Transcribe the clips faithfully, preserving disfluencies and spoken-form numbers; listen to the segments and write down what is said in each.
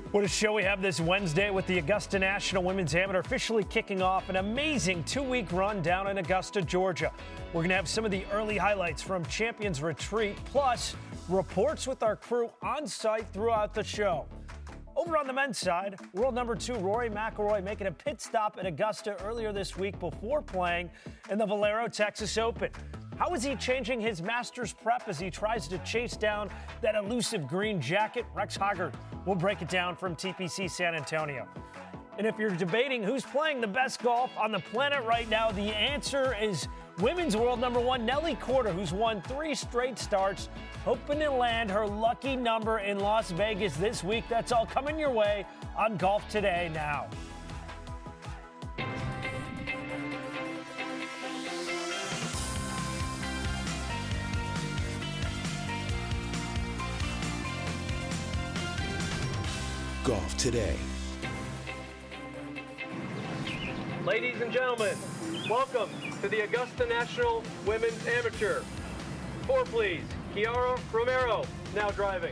What a show we have this Wednesday with the Augusta National Women's Amateur officially kicking off an amazing two-week run down in Augusta, Georgia. We're going to have some of the early highlights from Champions Retreat, plus reports with our crew on site throughout the show. Over on the men's side, world number two Rory McIlroy making a pit stop at Augusta earlier this week before playing in the Valero Texas Open. How is he changing his Masters prep as he tries to chase down that elusive green jacket? Rex Hoggard will break it down from T P C San Antonio. And if you're debating who's playing the best golf on the planet right now, the answer is women's world number one Nelly Korda, who's won three straight starts, hoping to land her lucky number in Las Vegas this week. That's all coming your way on Golf Today now. Golf Today. Ladies and gentlemen, welcome to the Augusta National Women's Amateur. Four, please. Kiara Romero, now driving.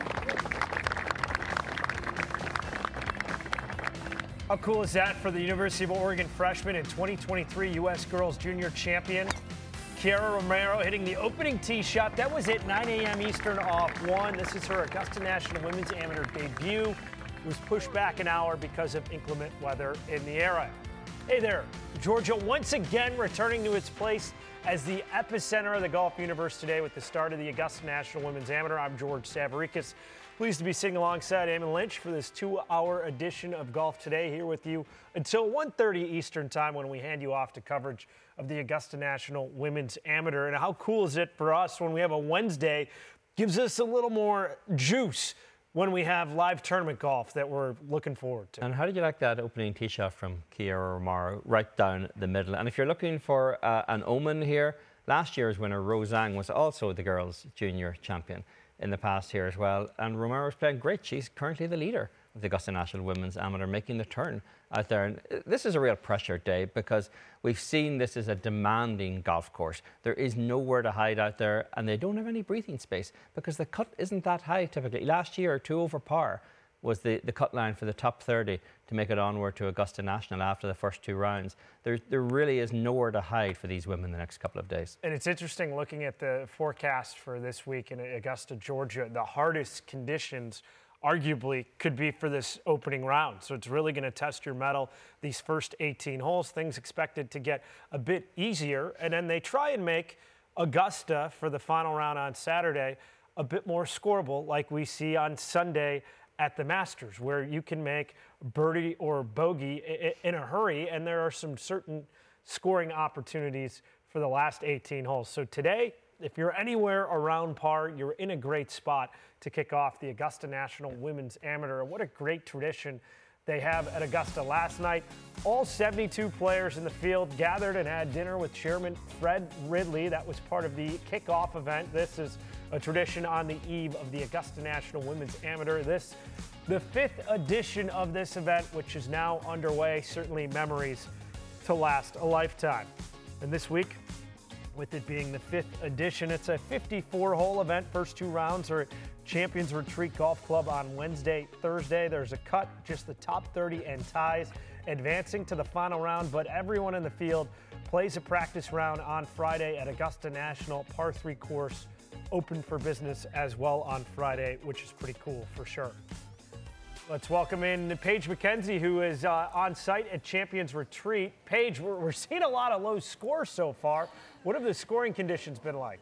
How cool is that for the University of Oregon freshman and twenty twenty-three U S Girls Junior Champion? Kiara Romero hitting the opening tee shot. That was at nine a.m. Eastern off one. This is her Augusta National Women's Amateur debut. It was pushed back an hour because of inclement weather in the area. Hey there, Georgia once again returning to its place as the epicenter of the golf universe today with the start of the Augusta National Women's Amateur. I'm George Savaricas. Pleased to be sitting alongside Eamon Lynch for this two-hour edition of Golf Today, here with you until one thirty Eastern time when we hand you off to coverage of the Augusta National Women's Amateur. And how cool is it for us when we have a Wednesday? Gives us a little more juice when we have live tournament golf that we're looking forward to. And how did you like that opening tee shot from Kiara Romero right down the middle? And if you're looking for uh, an omen here, last year's winner, Rose Zhang, was also the girls' junior champion in the past here as well. And Romero's playing great. She's currently the leader of the Augusta National Women's Amateur, making the turn out there. And this is a real pressure day because we've seen this as a demanding golf course. There is nowhere to hide out there, and they don't have any breathing space because the cut isn't that high typically. Last year, two over par was the, the cut line for the top thirty to make it onward to Augusta National after the first two rounds. There, there really is nowhere to hide for these women the next couple of days. And it's interesting looking at the forecast for this week in Augusta, Georgia. The hardest conditions arguably could be for this opening round. So it's really going to test your mettle these first eighteen holes. Things expected to get a bit easier. And then they try and make Augusta for the final round on Saturday a bit more scoreable, like we see on Sunday at the Masters, where you can make birdie or bogey in a hurry, and there are some certain scoring opportunities for the last eighteen holes. So today, if you're anywhere around par, you're in a great spot to kick off the Augusta National Women's Amateur. What a great tradition they have at Augusta. Last night, all seventy-two players in the field gathered and had dinner with Chairman Fred Ridley. That was part of the kickoff event. This is a tradition on the eve of the Augusta National Women's Amateur. This, the fifth edition of this event, which is now underway. Certainly memories to last a lifetime. And this week, with it being the fifth edition, it's a fifty-four hole event. First two rounds are at Champions Retreat Golf Club on Wednesday, Thursday. There's a cut, just the top thirty and ties advancing to the final round, but everyone in the field plays a practice round on Friday at Augusta National, par three course, open for business as well on Friday, which is pretty cool for sure. Let's welcome in Paige McKenzie, who is uh, on site at Champions Retreat. Paige, we're, we're seeing a lot of low scores so far. What have the scoring conditions been like?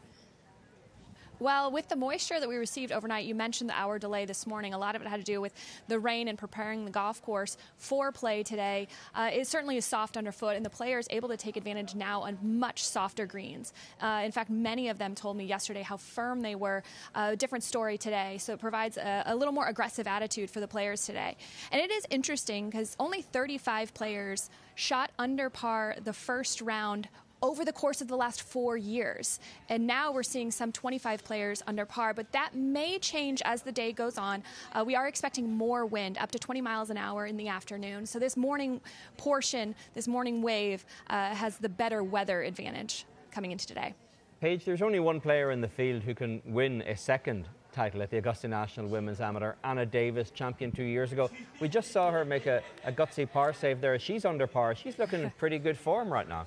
Well, with the moisture that we received overnight, you mentioned the hour delay this morning. A lot of it had to do with the rain and preparing the golf course for play today. Uh, it certainly is soft underfoot, and the players able to take advantage now on much softer greens. Uh, in fact, many of them told me yesterday how firm they were. A uh, different story today, so it provides a, a little more aggressive attitude for the players today. And it is interesting because only thirty-five players shot under par the first round over the course of the last four years. And now we're seeing some twenty-five players under par, but that may change as the day goes on. Uh, we are expecting more wind, up to twenty miles an hour in the afternoon. So this morning portion, this morning wave, uh, has the better weather advantage coming into today. Paige, there's only one player in the field who can win a second title at the Augusta National Women's Amateur. Anna Davis, champion two years ago. We just saw her make a, a gutsy par save there. She's under par. She's looking in pretty good form right now.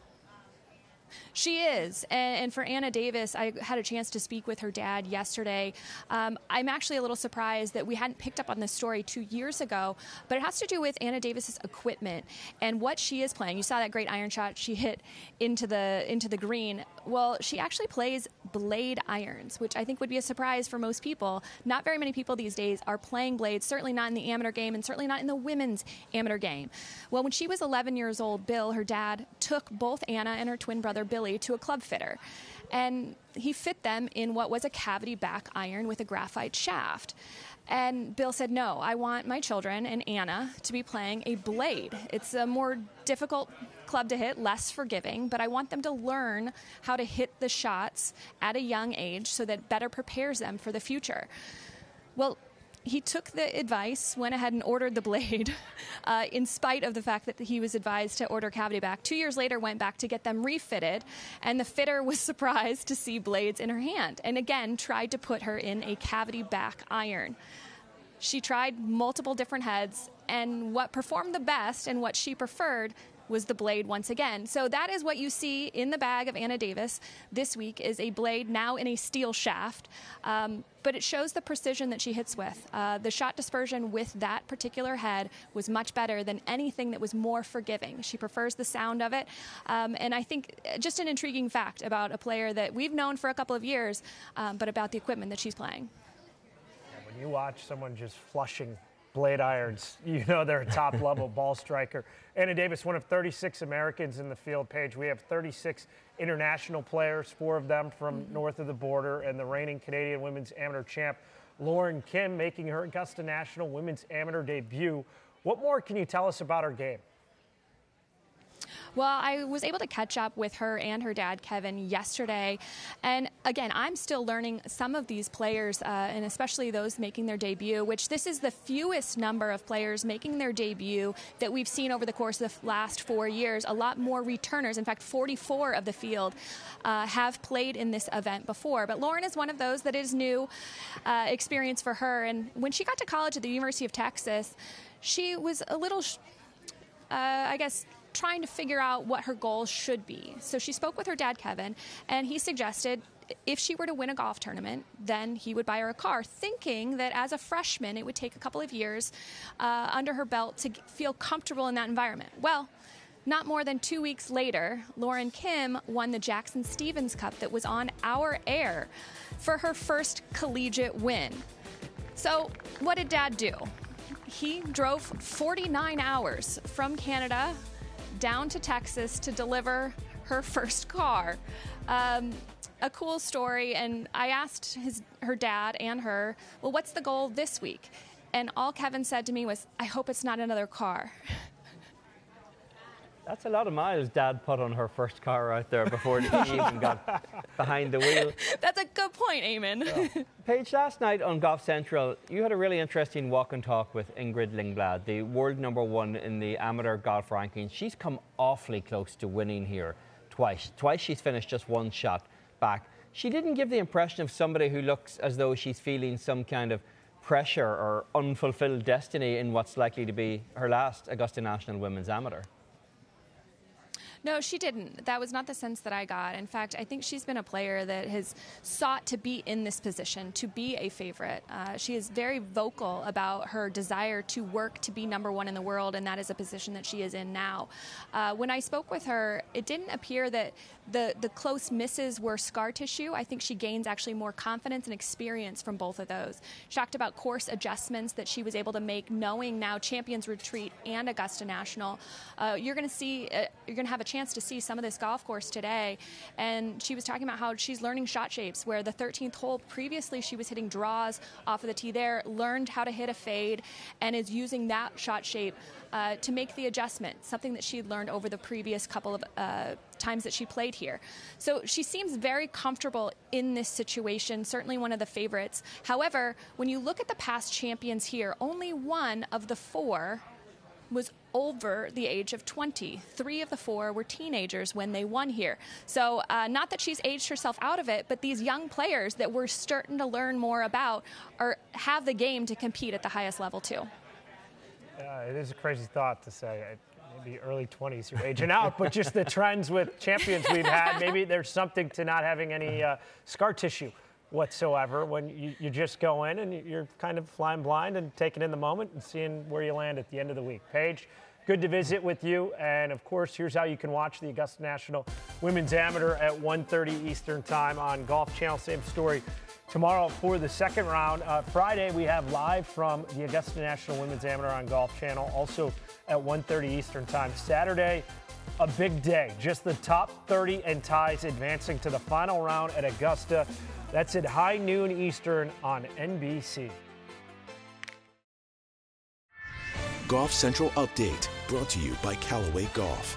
She is. And, and for Anna Davis, I had a chance to speak with her dad yesterday. Um, I'm actually a little surprised that we hadn't picked up on this story two years ago, but it has to do with Anna Davis's equipment and what she is playing. You saw that great iron shot she hit into the into the green. Well, she actually plays blade irons, which I think would be a surprise for most people. Not very many people these days are playing blades, certainly not in the amateur game and certainly not in the women's amateur game. Well, when she was eleven years old, Bill, her dad, took both Anna and her twin brother Billy to a club fitter. And he fit them in what was a cavity back iron with a graphite shaft. And Bill said, no, I want my children and Anna to be playing a blade. It's a more difficult club to hit, less forgiving, but I want them to learn how to hit the shots at a young age so that better prepares them for the future. Well, he took the advice, went ahead and ordered the blade, uh, in spite of the fact that he was advised to order cavity back. Two years later, went back to get them refitted, and the fitter was surprised to see blades in her hand, and again tried to put her in a cavity back iron. She tried multiple different heads, and what performed the best and what she preferred was the blade once again. So that is what you see in the bag of Anna Davis this week, is a blade now in a steel shaft. Um, but it shows the precision that she hits with. Uh, the shot dispersion with that particular head was much better than anything that was more forgiving. She prefers the sound of it. Um, and I think just an intriguing fact about a player that we've known for a couple of years, um, but about the equipment that she's playing. Yeah, when you watch someone just flushing blade irons, you know they're a top-level ball striker. Anna Davis, one of thirty-six Americans in the field, Paige. We have thirty-six international players, four of them from mm-hmm. north of the border, and the reigning Canadian women's amateur champ, Lauren Kim, making her Augusta National women's amateur debut. What more can you tell us about her game? Well, I was able to catch up with her and her dad, Kevin, yesterday. And again, I'm still learning some of these players, uh, and especially those making their debut, which this is the fewest number of players making their debut that we've seen over the course of the last four years. A lot more returners. In fact, forty-four of the field uh, have played in this event before. But Lauren is one of those that is new uh, experience for her. And when she got to college at the University of Texas, she was a little, uh, I guess, trying to figure out what her goals should be. So she spoke with her dad, Kevin, and he suggested if she were to win a golf tournament, then he would buy her a car, thinking that as a freshman, it would take a couple of years uh, under her belt to feel comfortable in that environment. Well, not more than two weeks later, Lauren Kim won the Jackson Stevens Cup that was on our air for her first collegiate win. So what did Dad do? He drove forty-nine hours from Canada down to Texas to deliver her first car. Um, a cool story, and I asked his, her dad and her, well, what's the goal this week? And all Kevin said to me was, I hope it's not another car. That's a lot of miles Dad put on her first car out there before he even got behind the wheel. That's a good point, Eamon. Yeah. Paige, last night on Golf Central, you had a really interesting walk and talk with Ingrid Lindblad, the world number one in the amateur golf rankings. She's come awfully close to winning here twice. Twice she's finished just one shot back. She didn't give the impression of somebody who looks as though she's feeling some kind of pressure or unfulfilled destiny in what's likely to be her last Augusta National Women's Amateur. No, she didn't. That was not the sense that I got. In fact, I think she's been a player that has sought to be in this position, to be a favorite. Uh, she is very vocal about her desire to work to be number one in the world, and that is a position that she is in now. Uh, when I spoke with her, it didn't appear that the, the close misses were scar tissue. I think she gains actually more confidence and experience from both of those. She talked about course adjustments that she was able to make, knowing now Champions Retreat and Augusta National. Uh, you're going to see, uh, you're going to have a chance to see some of this golf course today, and she was talking about how she's learning shot shapes, where the thirteenth hole previously she was hitting draws off of the tee there, learned how to hit a fade, and is using that shot shape uh, to make the adjustment, something that she'd learned over the previous couple of uh, times that she played here. So she seems very comfortable in this situation, certainly one of the favorites. However, when you look at the past champions here, only one of the four was over the age of twenty. Three of the four were teenagers when they won here. So uh, not that she's aged herself out of it, but these young players that we're starting to learn more about are have the game to compete at the highest level too. Uh, it is a crazy thought to say. I, maybe early twenties, you're aging out, but just the trends with champions we've had, maybe there's something to not having any uh, scar tissue whatsoever when you, you just go in and you're kind of flying blind and taking in the moment and seeing where you land at the end of the week. Paige, good to visit with you. And, of course, here's how you can watch the Augusta National Women's Amateur at one thirty Eastern Time on Golf Channel. Same story tomorrow for the second round. Uh, Friday, we have live from the Augusta National Women's Amateur on Golf Channel, also at one thirty Eastern Time. Saturday, a big day. Just the top thirty and ties advancing to the final round at Augusta. That's at high noon Eastern on N B C. Golf Central Update, brought to you by Callaway Golf.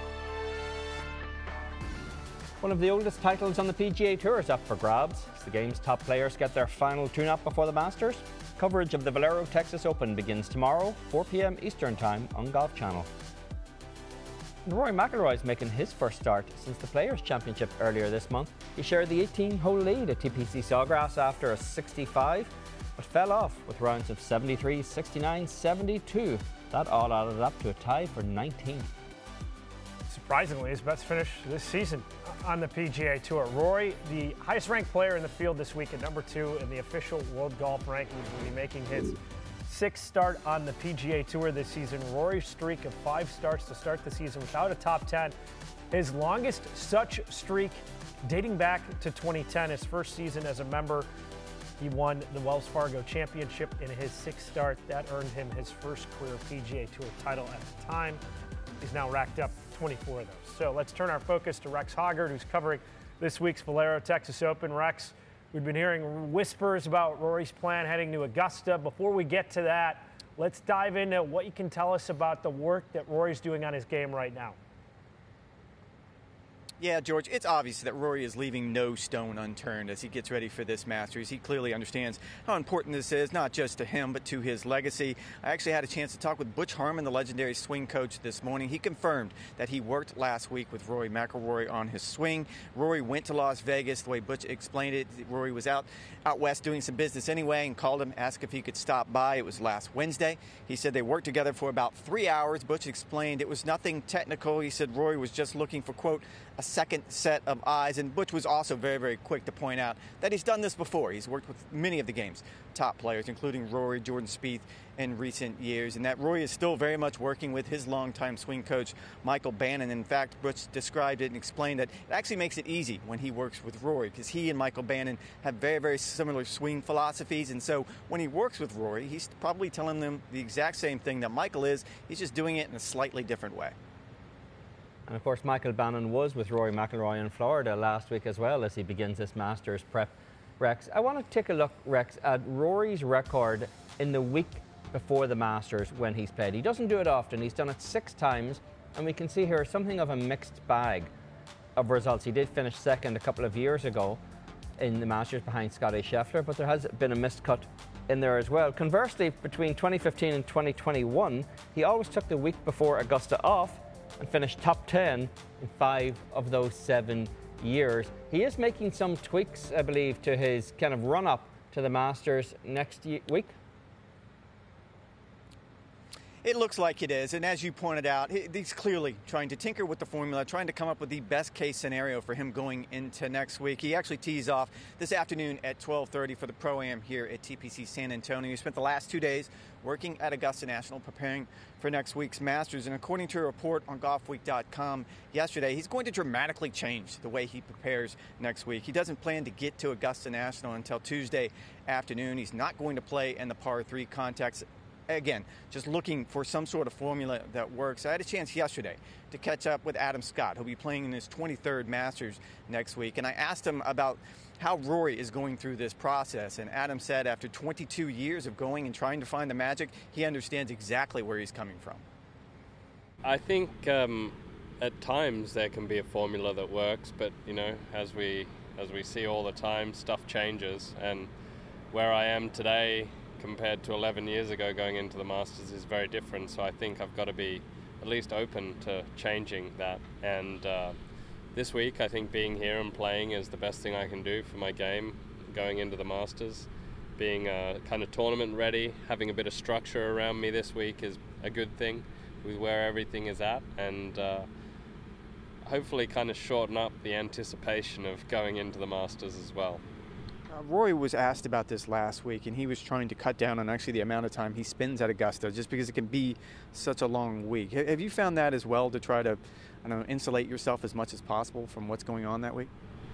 One of the oldest titles on the P G A Tour is up for grabs as the game's top players get their final tune-up before the Masters. Coverage of the Valero Texas Open begins tomorrow, four p.m. Eastern Time on Golf Channel. And Rory McIlroy is making his first start since the Players' Championship earlier this month. He shared the eighteen-hole lead at T P C Sawgrass after a sixty-five, but fell off with rounds of seventy-three, sixty-nine, seventy-two. That all added up to a tie for nineteenth. Surprisingly, his best finish this season on the P G A Tour. Rory, the highest-ranked player in the field this week at number two in the official World Golf Rankings, will be making his sixth start on the P G A Tour this season. Rory's streak of five starts to start the season without a top ten. His longest such streak dating back to twenty ten, his first season as a member. He won the Wells Fargo Championship in his sixth start. That earned him his first career P G A Tour title at the time. He's now racked up twenty-four of those. So let's turn our focus to Rex Hoggard, who's covering this week's Valero Texas Open. Rex, we've been hearing whispers about Rory's plan heading to Augusta. Before we get to that, let's dive into what you can tell us about the work that Rory's doing on his game right now. Yeah, George, it's obvious that Rory is leaving no stone unturned as he gets ready for this Masters. He clearly understands how important this is, not just to him, but to his legacy. I actually had a chance to talk with Butch Harmon, the legendary swing coach, this morning. He confirmed that he worked last week with Rory McIlroy on his swing. Rory went to Las Vegas. The way Butch explained it, Rory was out, out west doing some business anyway and called him, asked if he could stop by. It was last Wednesday. He said they worked together for about three hours. Butch explained it was nothing technical. He said Rory was just looking for, quote, a second set of eyes. And Butch was also very, very quick to point out that he's done this before. He's worked with many of the game's top players, including Rory, Jordan Spieth, in recent years, and that Rory is still very much working with his longtime swing coach, Michael Bannon. In fact, Butch described it and explained that it actually makes it easy when he works with Rory because he and Michael Bannon have very, very similar swing philosophies, and so when he works with Rory, he's probably telling them the exact same thing that Michael is. He's just doing it in a slightly different way. And of course, Michael Bannon was with Rory McIlroy in Florida last week as well as he begins this Masters prep. Rex, I want to take a look, Rex, at Rory's record in the week before the Masters when he's played. He doesn't do it often. He's done it six times, and we can see here something of a mixed bag of results. He did finish second a couple of years ago in the Masters behind Scotty Scheffler, but there has been a missed cut in there as well. Conversely, between twenty fifteen and twenty twenty-one, he always took the week before Augusta off and finished top ten in five of those seven years. He is making some tweaks, I believe, to his kind of run-up to the Masters next week. It looks like it is, and as you pointed out, he's clearly trying to tinker with the formula, trying to come up with the best case scenario for him going into next week. He actually tees off this afternoon at twelve thirty for the Pro-Am here at T P C San Antonio. He spent the last two days working at Augusta National preparing for next week's Masters, and according to a report on golf week dot com yesterday, he's going to dramatically change the way he prepares next week. He doesn't plan to get to Augusta National until Tuesday afternoon. He's not going to play in the par three contest. Again, just looking for some sort of formula that works. I had a chance yesterday to catch up with Adam Scott, who'll be playing in his twenty-third Masters next week, and I asked him about how Rory is going through this process, and Adam said after twenty-two years of going and trying to find the magic, he understands exactly where he's coming from. I think um, at times there can be a formula that works, but you know, as we as we see all the time, stuff changes, and where I am today compared to eleven years ago going into the Masters is very different. So I think I've got to be at least open to changing that. And uh, this week, I think being here and playing is the best thing I can do for my game going into the Masters. Being uh, kind of tournament ready, having a bit of structure around me this week is a good thing with where everything is at, and uh, hopefully kind of shorten up the anticipation of going into the Masters as well. Uh, Rory was asked about this last week, and he was trying to cut down on actually the amount of time he spends at Augusta, just because it can be such a long week. Have you found that as well, to try to, I don't know, insulate yourself as much as possible from what's going on that week?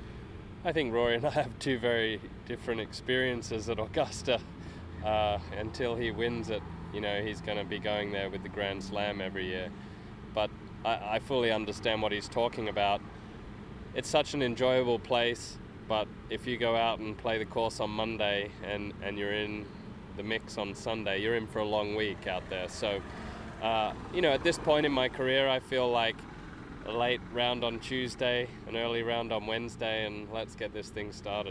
I think Rory and I have two very different experiences at Augusta. Uh, until he wins it, you know, he's going to be going there with the Grand Slam every year. But I, I fully understand what he's talking about. It's such an enjoyable place, but if you go out and play the course on Monday and, and you're in the mix on Sunday, you're in for a long week out there. So, uh, you know, at this point in my career, I feel like a late round on Tuesday, an early round on Wednesday, and let's get this thing started.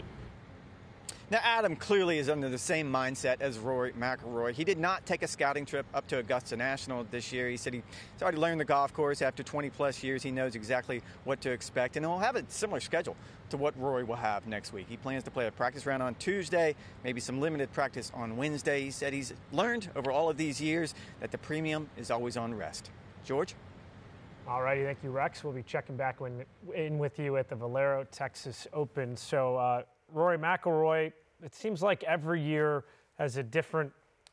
Now, Adam clearly is under the same mindset as Rory McIlroy. He did not take a scouting trip up to Augusta National this year. He said he's already learned the golf course. After twenty plus years, he knows exactly what to expect, and he'll have a similar schedule to what Rory will have next week. He plans to play a practice round on Tuesday, maybe some limited practice on Wednesday. He said he's learned over all of these years that the premium is always on rest. George? All righty, thank you, Rex. We'll be checking back when, in with you at the Valero Texas Open. So uh, Rory McIlroy, it seems like every year has a different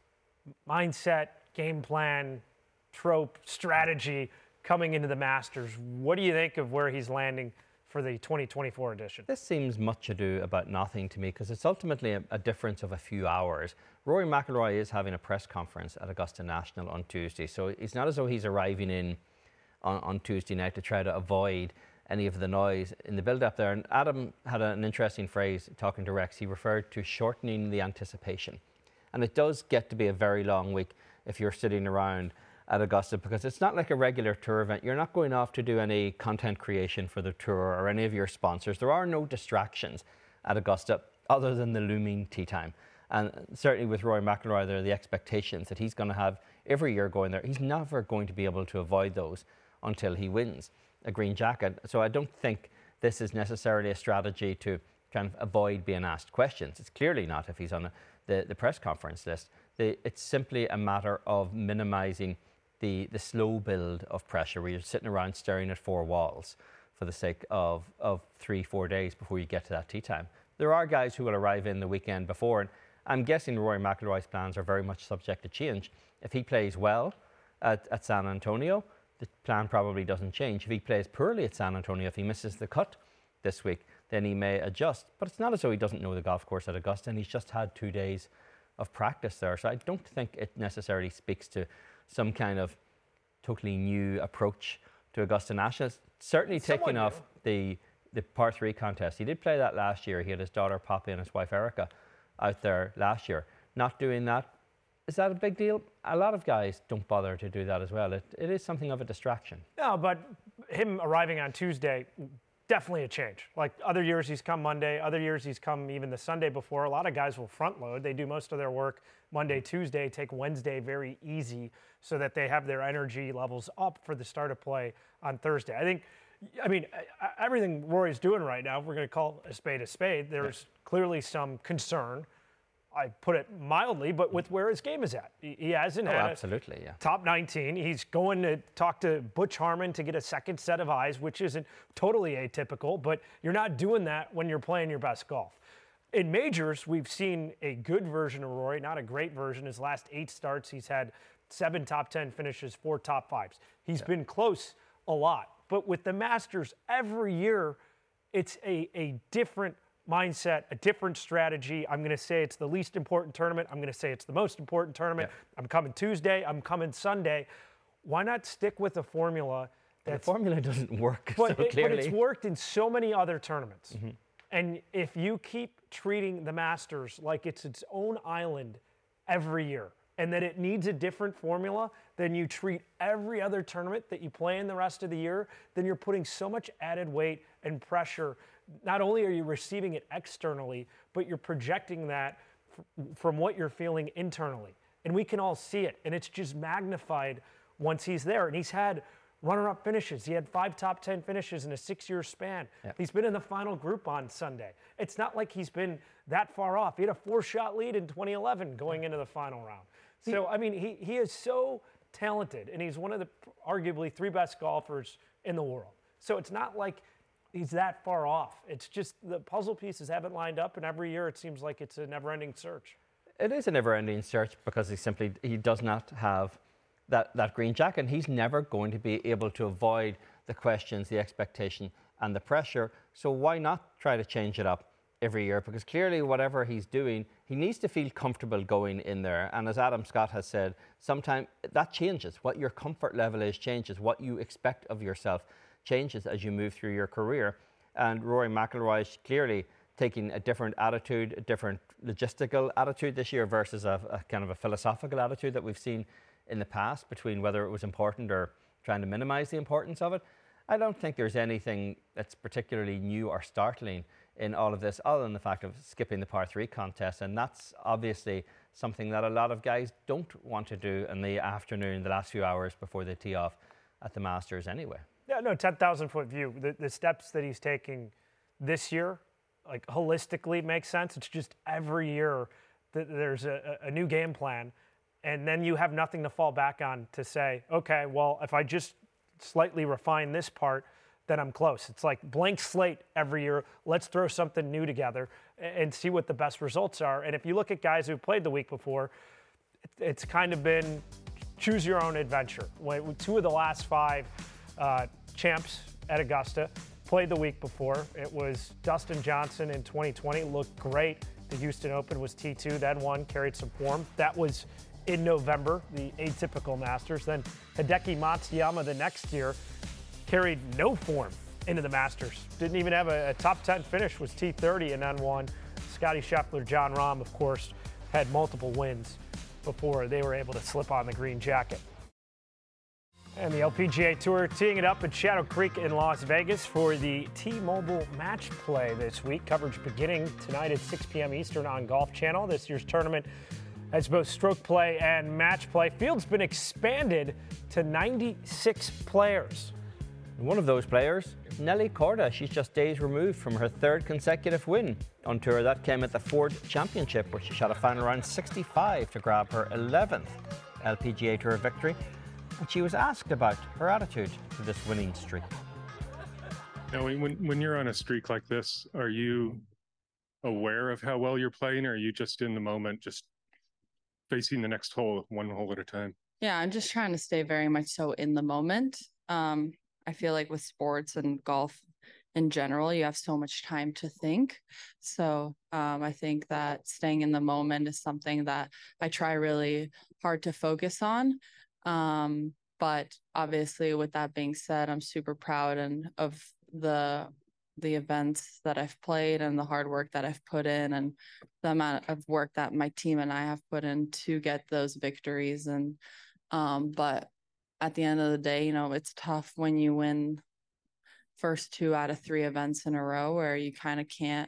mindset, game plan, trope, strategy coming into the Masters. What do you think of where he's landing for the twenty twenty-four edition? This seems much ado about nothing to me, because it's ultimately a, a difference of a few hours. Rory McIlroy is having a press conference at Augusta National on Tuesday, so it's not as though he's arriving in On, on Tuesday night to try to avoid any of the noise in the build-up there. And Adam had an interesting phrase talking to Rex. He referred to shortening the anticipation. And it does get to be a very long week if you're sitting around at Augusta, because it's not like a regular tour event. You're not going off to do any content creation for the tour or any of your sponsors. There are no distractions at Augusta other than the looming tee time. And certainly with Rory McIlroy, there are the expectations that he's going to have every year going there. He's never going to be able to avoid those until he wins a green jacket. So I don't think this is necessarily a strategy to kind of avoid being asked questions. It's clearly not if he's on a, the, the press conference list. The, it's simply a matter of minimizing the, the slow build of pressure where you're sitting around staring at four walls for the sake of, of three, four days before you get to that tee time. There are guys who will arrive in the weekend before, and I'm guessing Rory McIlroy's plans are very much subject to change. If he plays well at, at San Antonio, the plan probably doesn't change. If he plays poorly at San Antonio, if he misses the cut this week, then he may adjust. But it's not as though he doesn't know the golf course at Augusta, and he's just had two days of practice there. So I don't think it necessarily speaks to some kind of totally new approach to Augusta National. It's certainly taking off the, the par three contest. He did play that last year. He had his daughter Poppy and his wife Erica out there last year. Not doing that, is that a big deal? A lot of guys don't bother to do that as well. It, it is something of a distraction. No, but him arriving on Tuesday, definitely a change. Like other years he's come Monday, other years he's come even the Sunday before. A lot of guys will front load. They do most of their work Monday, Tuesday, take Wednesday very easy so that they have their energy levels up for the start of play on Thursday. I think, I mean, everything Rory's doing right now, we're going to call a spade a spade. There's yeah. clearly some concern, I put it mildly, but with where his game is at. He, he hasn't oh, had absolutely, a yeah. top nineteen. He's going to talk to Butch Harmon to get a second set of eyes, which isn't totally atypical, but you're not doing that when you're playing your best golf. In majors, we've seen a good version of Rory, not a great version. His last eight starts, he's had seven top ten finishes, four top fives. He's yeah. been close a lot. But with the Masters, every year, it's a, a different mindset, a different strategy. I'm going to say it's the least important tournament. I'm going to say it's the most important tournament. Yeah. I'm coming Tuesday. I'm coming Sunday. Why not stick with a formula that's... The formula doesn't work but so it, clearly. But it's worked in so many other tournaments. Mm-hmm. And if you keep treating the Masters like it's its own island every year, and that it needs a different formula than you treat every other tournament that you play in the rest of the year, then you're putting so much added weight and pressure. Not only are you receiving it externally, but you're projecting that f- from what you're feeling internally. And we can all see it. And it's just magnified once he's there. And he's had runner-up finishes. He had five top ten finishes in a six-year span. Yep. He's been in the final group on Sunday. It's not like he's been that far off. He had a four-shot lead in twenty eleven going into the final round. So, I mean, he, he is so talented, and he's one of the arguably three best golfers in the world. So it's not like he's that far off. It's just the puzzle pieces haven't lined up, and every year it seems like it's a never-ending search. It is a never-ending search because he simply he does not have that, that green jacket, and he's never going to be able to avoid the questions, the expectation, and the pressure. So why not try to change it up every year? Because clearly whatever he's doing, he needs to feel comfortable going in there. And as Adam Scott has said, sometimes that changes. What your comfort level is changes. What you expect of yourself changes as you move through your career. And Rory McIlroy is clearly taking a different attitude, a different logistical attitude this year versus a, a kind of a philosophical attitude that we've seen in the past between whether it was important or trying to minimize the importance of it. I don't think there's anything that's particularly new or startling in all of this other than the fact of skipping the par three contest, and that's obviously something that a lot of guys don't want to do in the afternoon, the last few hours before they tee off at the Masters anyway. Yeah, no, ten thousand foot view. The, the steps that he's taking this year, like holistically, makes sense. It's just every year that there's a, a new game plan, and then you have nothing to fall back on to say, okay, well, if I just slightly refine this part, then I'm close. It's like blank slate every year. Let's throw something new together and see what the best results are. And if you look at guys who played the week before, it's kind of been choose your own adventure. When two of the last five uh, champs at Augusta played the week before. It was Dustin Johnson in twenty twenty, looked great. The Houston Open was T two, then won, carried some form. That was in November, the atypical Masters. Then Hideki Matsuyama the next year carried no form into the Masters. Didn't even have a, a top ten finish, was T thirty and then won. Scottie Scheffler, Jon Rahm, of course, had multiple wins before they were able to slip on the green jacket. And the L P G A Tour teeing it up at Shadow Creek in Las Vegas for the T-Mobile Match Play this week. Coverage beginning tonight at six p.m. Eastern on Golf Channel. This year's tournament has both stroke play and match play. Field's been expanded to ninety-six players. One of those players, Nelly Korda. She's just days removed from her third consecutive win on tour. That came at the Ford Championship, where she shot a final round sixty-five to grab her eleventh L P G A Tour victory. And she was asked about her attitude to this winning streak. Now, when when you're on a streak like this, are you aware of how well you're playing, or are you just in the moment, just facing the next hole, one hole at a time? Yeah, I'm just trying to stay very much so in the moment. Um, I feel like with sports and golf in general, you have so much time to think. So um, I think that staying in the moment is something that I try really hard to focus on. Um, but obviously, with that being said, I'm super proud and of the the events that I've played and the hard work that I've put in and the amount of work that my team and I have put in to get those victories. And um, but at the end of the day, you know, it's tough when you win first two out of three events in a row where you kind of can't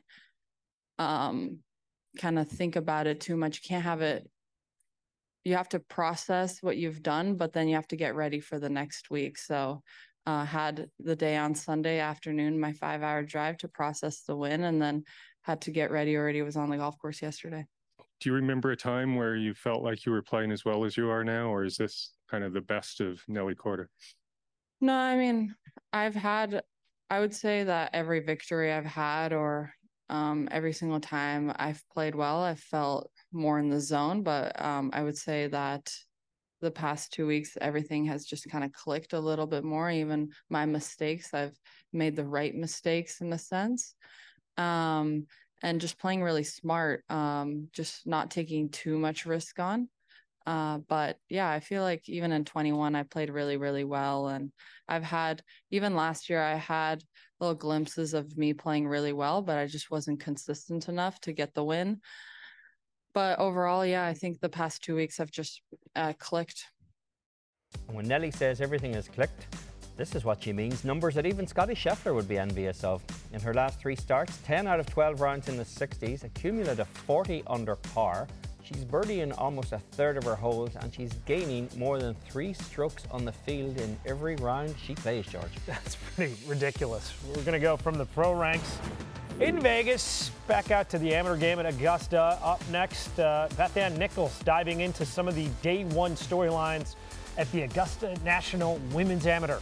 um, kind of think about it too much. You can't have it. You have to process what you've done, but then you have to get ready for the next week. So uh, had the day on Sunday afternoon, my five hour drive to process the win, and then had to get ready already. Was on the golf course yesterday. Do you remember a time where you felt like you were playing as well as you are now, or is this kind of the best of Nelly Korda? No, I mean, I've had, I would say that every victory I've had, or um, every single time I've played well, I've felt more in the zone. But um, I would say that the past two weeks, everything has just kind of clicked a little bit more. Even my mistakes, I've made the right mistakes in a sense. Um, and just playing really smart, um, just not taking too much risk on. Uh, but yeah, I feel like even in twenty-one, I played really, really well. And I've had, even last year, I had little glimpses of me playing really well, but I just wasn't consistent enough to get the win. But overall, yeah, I think the past two weeks have just uh, clicked. When Nelly says everything has clicked, This is what she means. Numbers that even Scotty Scheffler would be envious of. In her last three starts, ten out of twelve rounds in the sixties, a cumulative forty under par. She's birdieing almost a third of her holes, and she's gaining more than three strokes on the field in every round she plays, George. That's pretty ridiculous. We're going to go from the pro ranks in Vegas back out to the amateur game at Augusta. Up next, uh, Beth Ann Nichols diving into some of the day one storylines at the Augusta National Women's Amateur.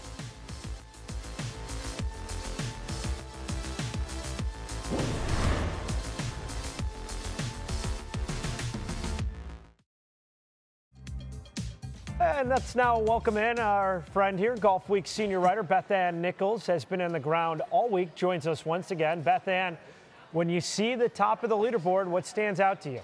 And let's now welcome in our friend here, Golf Week senior writer Beth Ann Nichols, has been on the ground all week, joins us once again. Beth Ann, when you see the top of the leaderboard, what stands out to you?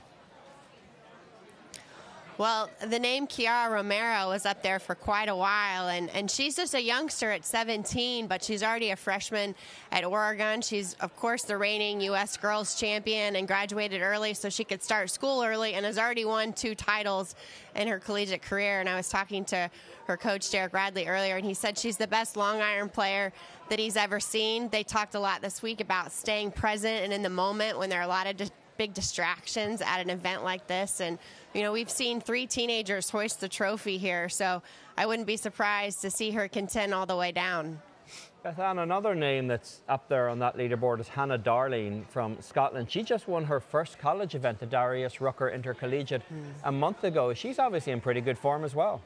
Well, the name Kiara Romero was up there for quite a while, and, and she's just a youngster at seventeen, but she's already a freshman at Oregon. She's, of course, the reigning U S girls champion and graduated early so she could start school early, and has already won two titles in her collegiate career. And I was talking to her coach, Derek Radley, earlier, and he said she's the best long iron player that he's ever seen. They talked a lot this week about staying present and in the moment when there are a lot of di- big distractions at an event like this. And you know, we've seen three teenagers hoist the trophy here, so I wouldn't be surprised to see her contend all the way down. Beth Ann, another name that's up there on that leaderboard is Hannah Darling from Scotland. She just won her first college event, the Darius Rucker Intercollegiate, mm. a month ago. She's obviously in pretty good form as well.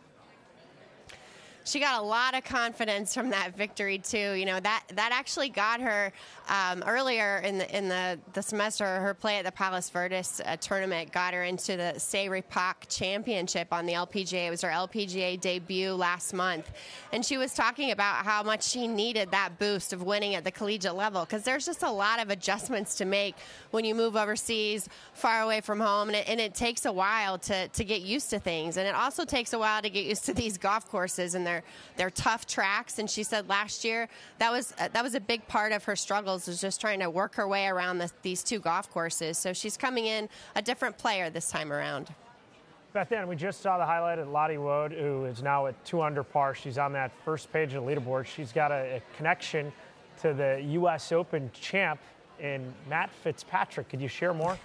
She got a lot of confidence from that victory too. You know, that that actually got her um, earlier in the in the, the semester. Her play at the Palos Verdes uh, tournament got her into the Sayre-Pak Championship on the L P G A. It was her L P G A debut last month, and she was talking about how much she needed that boost of winning at the collegiate level, because there's just a lot of adjustments to make when you move overseas, far away from home, and it, and it takes a while to to get used to things, and it also takes a while to get used to these golf courses and their They're tough tracks. And she said last year that was uh, that was a big part of her struggles, was just trying to work her way around the, these two golf courses. So she's coming in a different player this time around. Beth Ann, we just saw the highlight of Lottie Wood, who is now at two under par. She's on that first page of the leaderboard. She's got a, a connection to the U S Open champ in Matt Fitzpatrick. Could you share more?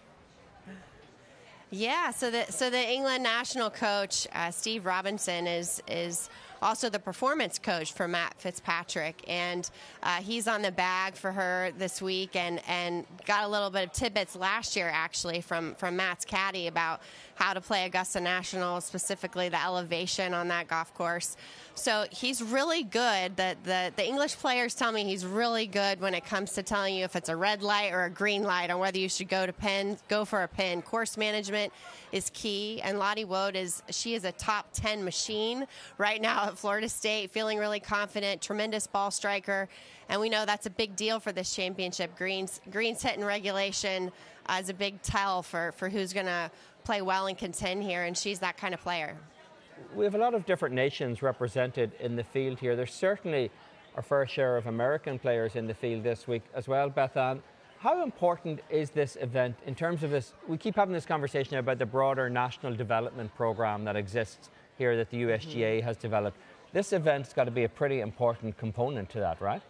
Yeah, so the so the England national coach, uh, Steve Robinson, is is also the performance coach for Matt Fitzpatrick, and uh, he's on the bag for her this week, and, and got a little bit of tidbits last year actually from from Matt's caddy about how to play Augusta National, specifically the elevation on that golf course. So he's really good. The, the the English players tell me he's really good when it comes to telling you if it's a red light or a green light on whether you should go to pin, go for a pin. Course management is key, and Lottie Wood is she is a top ten machine right now at Florida State, feeling really confident, tremendous ball striker, and we know that's a big deal for this championship. Greens greens hit in regulation uh, is a big tell for for who's going to play well and contend here, and she's that kind of player. We have a lot of different nations represented in the field here. There's certainly a fair share of American players in the field this week as well, Beth Ann. How important is this event in terms of this? We keep having this conversation about the broader national development program that exists here that the U S G A mm-hmm. has developed. This event's got to be a pretty important component to that, right?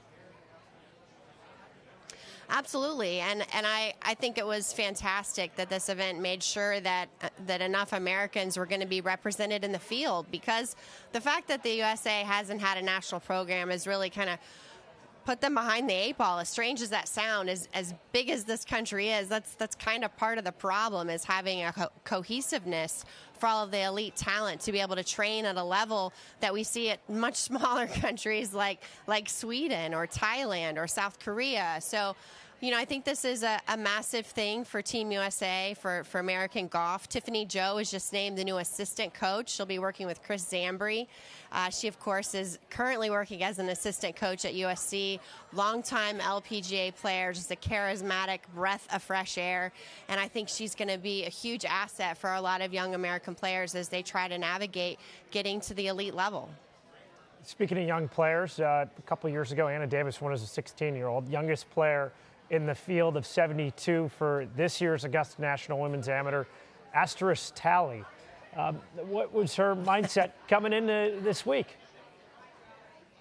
Absolutely, and and I, I think it was fantastic that this event made sure that uh, that enough Americans were going to be represented in the field, because the fact that the U S A hasn't had a national program has really kind of put them behind the eight ball. As strange as that sound, as as big as this country is, that's that's kind of part of the problem, is having a co- cohesiveness for all of the elite talent to be able to train at a level that we see at much smaller countries like like Sweden or Thailand or South Korea. So, you know, I think this is a, a massive thing for Team U S A, for, for American golf. Tiffany Joe is just named the new assistant coach. She'll be working with Chris Zambri. Uh, she, of course, is currently working as an assistant coach at U S C. Longtime L P G A player, just a charismatic breath of fresh air. And I think she's going to be a huge asset for a lot of young American players as they try to navigate getting to the elite level. Speaking of young players, uh, a couple years ago, Anna Davis won as a sixteen-year-old, youngest player in the field of seventy-two for this year's Augusta National Women's Amateur, Asteris Talley. Um, what was her mindset coming into this week?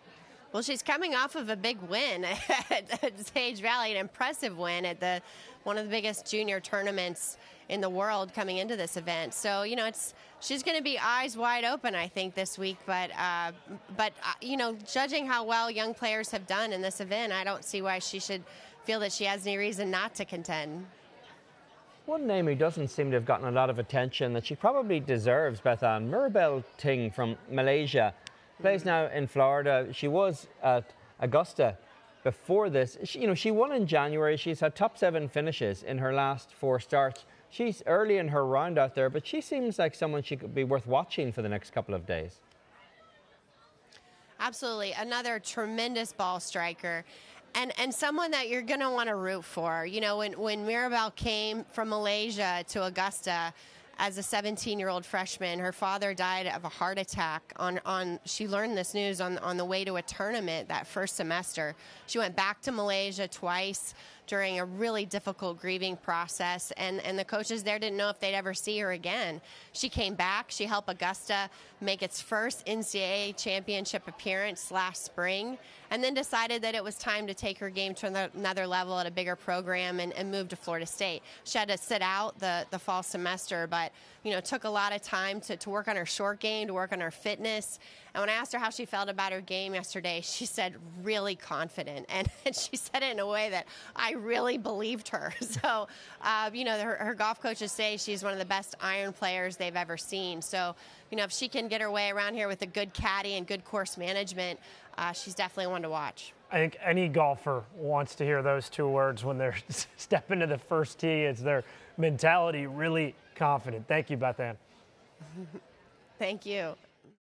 Well, she's coming off of a big win at Sage Valley, an impressive win at the one of the biggest junior tournaments in the world coming into this event. So, you know, it's she's going to be eyes wide open, I think, this week. But, uh, but uh, you know, judging how well young players have done in this event, I don't see why she should feel that she has any reason not to contend. One name who doesn't seem to have gotten a lot of attention that she probably deserves, Bethan, Mirabel Ting from Malaysia. Plays now in Florida. She was at Augusta before this. She, you know, she won in January. She's had top seven finishes in her last four starts. She's early in her round out there, but she seems like someone she could be worth watching for the next couple of days. Absolutely. Another tremendous ball striker. And and someone that you're going to want to root for. You know, when, when Mirabel came from Malaysia to Augusta as a seventeen-year-old freshman, her father died of a heart attack. On, on she learned this news on, on the way to a tournament that first semester. She went back to Malaysia twice during a really difficult grieving process, and, and the coaches there didn't know if they'd ever see her again. She came back. She helped Augusta make its first N C double A championship appearance last spring, and then decided that it was time to take her game to another level at a bigger program and, and move to Florida State. She had to sit out the, the fall semester, but you know, took a lot of time to, to work on her short game, to work on her fitness. And when I asked her how she felt about her game yesterday, she said really confident. And, and she said it in a way that I really believed her. So, uh, you know, her, her golf coaches say she's one of the best iron players they've ever seen. So, you know, if she can get her way around here with a good caddy and good course management, uh, she's definitely one to watch. I think any golfer wants to hear those two words when they're stepping to the first tee. It's their mentality, really confident. Thank you, Bethan. Thank you.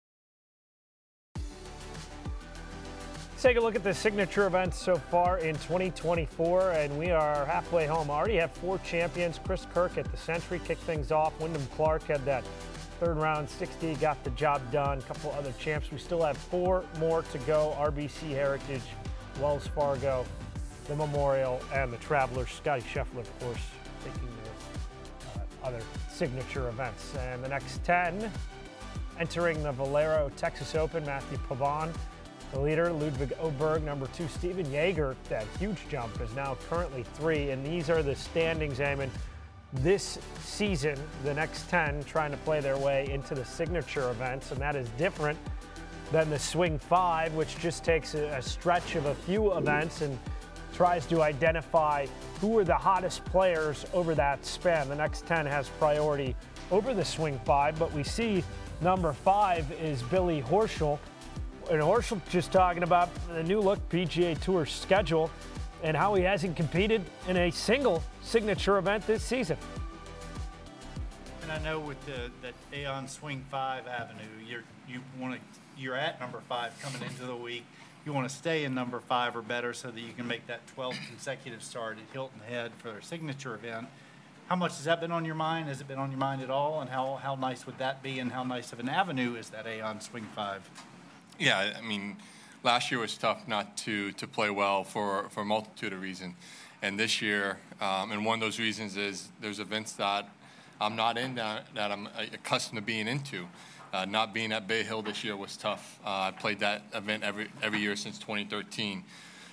Let's take a look at the signature events so far in twenty twenty-four, and we are halfway home. I already have four champions. Chris Kirk at the Century kicked things off. Wyndham Clark had that third round sixty, got the job done. A couple other champs. We still have four more to go. R B C Heritage, Wells Fargo, the Memorial, and the Travelers. Scotty Scheffler, of course, taking the uh, other signature events. And the next ten, entering the Valero Texas Open, Matthew Pavon, the leader, Ludwig Oberg, number two, Stephen Jaeger. That huge jump is now currently three, and these are the standings, Eamon. This season, the next ten trying to play their way into the signature events, and that is different than the Swing Five, which just takes a, a stretch of a few events and tries to identify who are the hottest players over that span. The next ten has priority over the Swing Five, but we see number five is Billy Horschel. And Horschel just talking about the new look P G A Tour schedule and how he hasn't competed in a single signature event this season. And I know with the that Aon Swing Five Avenue, you're you want to you're at number five coming into the week. You want to stay in number five or better so that you can make that twelfth consecutive start at Hilton Head for their signature event. How much has that been on your mind? Has it been on your mind at all? And how how nice would that be? And how nice of an avenue is that Aon Swing Five? Yeah, I mean, last year was tough not to to play well for, for a multitude of reasons. And this year, um, and one of those reasons is there's events that I'm not in that, that I'm accustomed to being into. Uh, not being at Bay Hill this year was tough. Uh, I played that event every every year since twenty thirteen.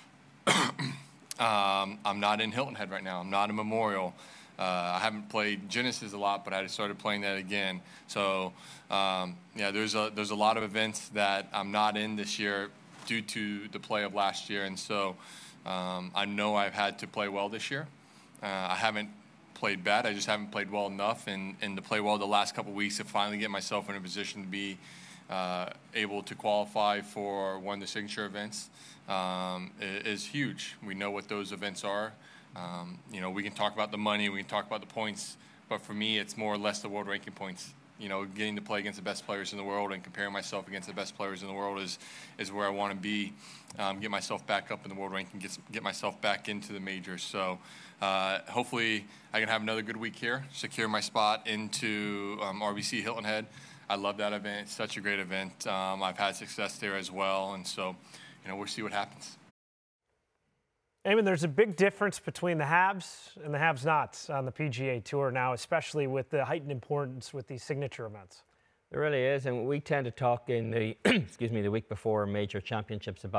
um, I'm not in Hilton Head right now. I'm not in Memorial. Uh, I haven't played Genesis a lot, but I started playing that again. So, um, yeah, there's a there's a lot of events that I'm not in this year due to the play of last year, and so um, I know I've had to play well this year. Uh, I haven't played bad. I just haven't played well enough, and, and to play well the last couple of weeks to finally get myself in a position to be uh, able to qualify for one of the signature events um, is, is huge. We know what those events are. Um, you know, we can talk about the money, we can talk about the points, but for me, it's more or less the world ranking points. You know, getting to play against the best players in the world and comparing myself against the best players in the world is is where I want to be. Um, get myself back up in the world ranking, get get myself back into the majors. So uh, hopefully, I can have another good week here, secure my spot into um, R B C Hilton Head. I love that event; it's such a great event. Um, I've had success there as well, and so you know, we'll see what happens. Eamon, there's a big difference between the haves and the have-nots on the P G A Tour now, especially with the heightened importance with these signature events. There really is, and we tend to talk in the excuse me the week before major championships about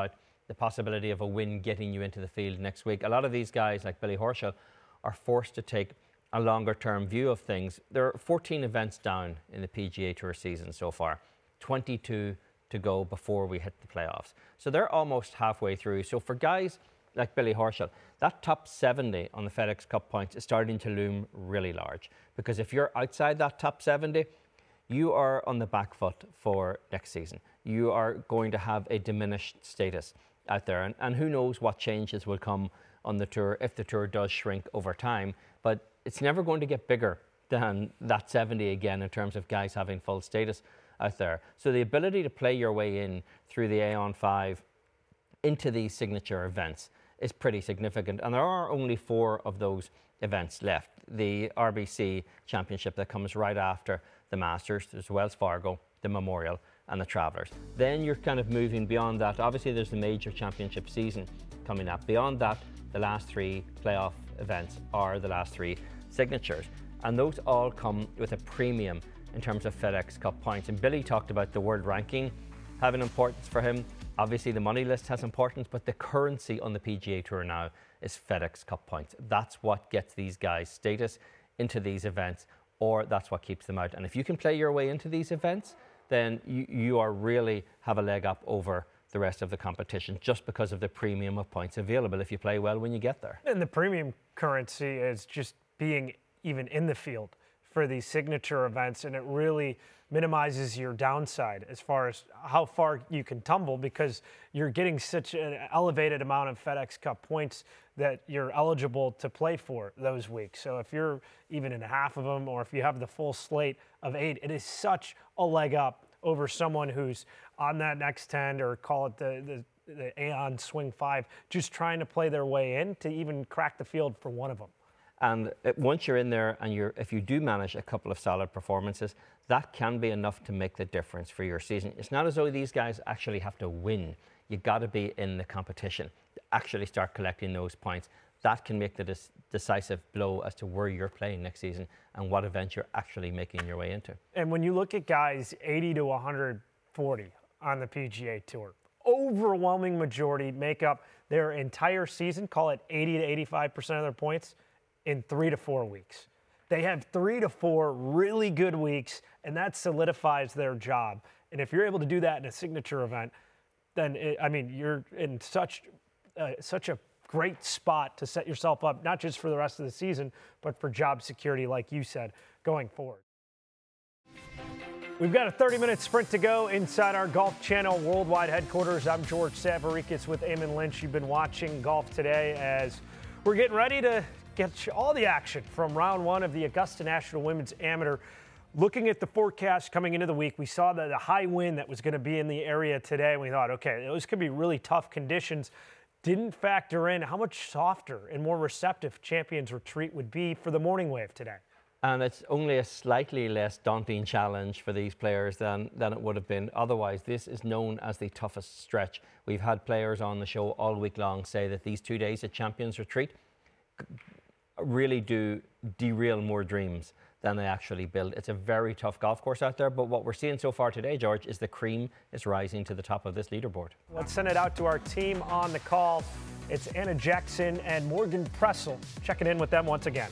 the possibility of a win getting you into the field next week. A lot of these guys, like Billy Horschel, are forced to take a longer term view of things. There are fourteen events down in the P G A Tour season so far, twenty-two to go before we hit the playoffs. So they're almost halfway through. So for guys like Billy Horschel, that top seventy on the FedEx Cup points is starting to loom really large, because if you're outside that top seventy, you are on the back foot for next season. You are going to have a diminished status out there, and, and who knows what changes will come on the tour if the tour does shrink over time, but it's never going to get bigger than that seventy again in terms of guys having full status out there. So the ability to play your way in through the Aon five into these signature events is pretty significant, and there are only four of those events left. The R B C Championship that comes right after the Masters, there's Wells Fargo, the Memorial and the Travellers. Then you're kind of moving beyond that. Obviously there's the major championship season coming up. Beyond that, the last three playoff events are the last three signatures, and those all come with a premium in terms of FedEx Cup points. And Billy talked about the world ranking having importance for him. Obviously the money list has importance, but the currency on the P G A Tour now is FedEx Cup points. That's what gets these guys status into these events, or that's what keeps them out. And if you can play your way into these events, then you, you are really have a leg up over the rest of the competition, just because of the premium of points available if you play well when you get there. And the premium currency is just being even in the field for these signature events, and it really minimizes your downside as far as how far you can tumble, because you're getting such an elevated amount of FedEx Cup points that you're eligible to play for those weeks. So if you're even in half of them, or if you have the full slate of eight, it is such a leg up over someone who's on that next ten, or call it the, the, the Aon Swing five, just trying to play their way in to even crack the field for one of them. And it, once you're in there, and you're, if you do manage a couple of solid performances, that can be enough to make the difference for your season. It's not as though these guys actually have to win. You got to be in the competition to actually start collecting those points. That can make the dis- decisive blow as to where you're playing next season and what event you're actually making your way into. And when you look at guys eighty to one forty on the P G A Tour, overwhelming majority make up their entire season, call it eighty to eighty-five percent of their points, in three to four weeks. They have three to four really good weeks, and that solidifies their job. And if you're able to do that in a signature event, then, it, I mean, you're in such, uh, such a great spot to set yourself up, not just for the rest of the season, but for job security, like you said, going forward. We've got a thirty-minute sprint to go inside our Golf Channel worldwide headquarters. I'm George Savaricas with Eamon Lynch. You've been watching golf today as we're getting ready to get you all the action from round one of the Augusta National Women's Amateur. Looking at the forecast coming into the week, we saw the, the high wind that was going to be in the area today, and we thought, okay, those could be really tough conditions. Didn't factor in how much softer and more receptive Champions Retreat would be for the morning wave today. And it's only a slightly less daunting challenge for these players than, than it would have been otherwise. This is known as the toughest stretch. We've had players on the show all week long say that these two days at Champions Retreat really do derail more dreams than they actually build. It's a very tough golf course out there, but what we're seeing so far today, George, is the cream is rising to the top of this leaderboard. Let's send it out to our team on the call. It's Anna Jackson and Morgan Pressel checking in with them once again.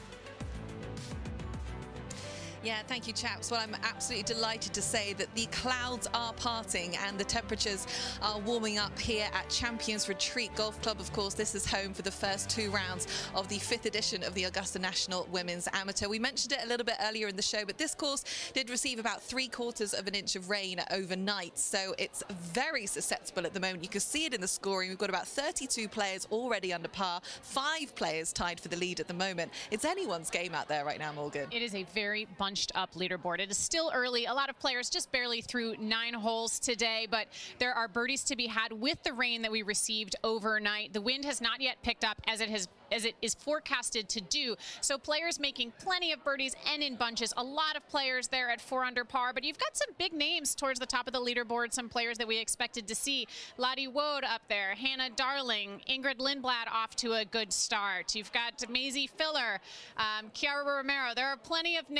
Yeah, thank you, chaps. Well, I'm absolutely delighted to say that the clouds are parting and the temperatures are warming up here at Champions Retreat Golf Club. Of course, this is home for the first two rounds of the fifth edition of the Augusta National Women's Amateur. We mentioned it a little bit earlier in the show, but this course did receive about three quarters of an inch of rain overnight, so it's very susceptible at the moment. You can see it in the scoring. We've got about thirty-two players already under par, five players tied for the lead at the moment. It's anyone's game out there right now, Morgan. It is a very bunched up leaderboard. It is still early. A lot of players just barely through nine holes today, but there are birdies to be had with the rain that we received overnight. The wind has not yet picked up as it has as it is forecasted to do. So players making plenty of birdies and in bunches. A lot of players there at four under par, but you've got some big names towards the top of the leaderboard, some players that we expected to see. Lottie Wood up there, Hannah Darling, Ingrid Lindblad off to a good start. You've got Maisie Filler, um, Chiara Romero. There are plenty of names of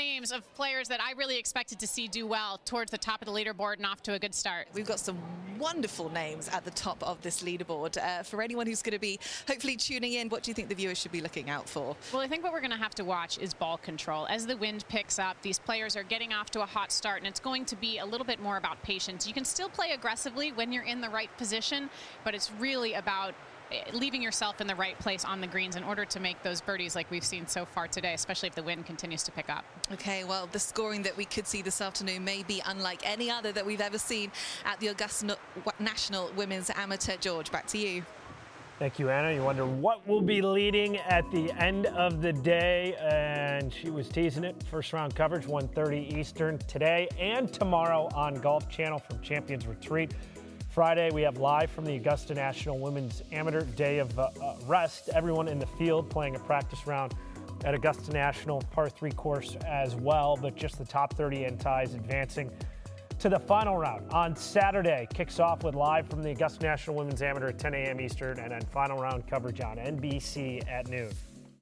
players that I really expected to see do well towards the top of the leaderboard and off to a good start. We've got some wonderful names at the top of this leaderboard. Uh, for anyone who's going to be hopefully tuning in, what do you think the viewers should be looking out for? Well, I think what we're going to have to watch is ball control. As the wind picks up, these players are getting off to a hot start, and it's going to be a little bit more about patience. You can still play aggressively when you're in the right position, but it's really about leaving yourself in the right place on the greens in order to make those birdies like we've seen so far today, especially if the wind continues to pick up. Okay, well, the scoring that we could see this afternoon may be unlike any other that we've ever seen at the Augusta National Women's Amateur. George, back to you. Thank you, Anna. You wonder what will be leading at the end of the day, and she was teasing it. First round coverage, one thirty Eastern today and tomorrow on Golf Channel from Champions Retreat. Friday, we have live from the Augusta National Women's Amateur Day of uh, uh, Rest. Everyone in the field playing a practice round at Augusta National par three course as well, but just the top thirty in ties advancing to the final round. On Saturday, kicks off with live from the Augusta National Women's Amateur at ten a.m. Eastern, and then final round coverage on N B C at noon.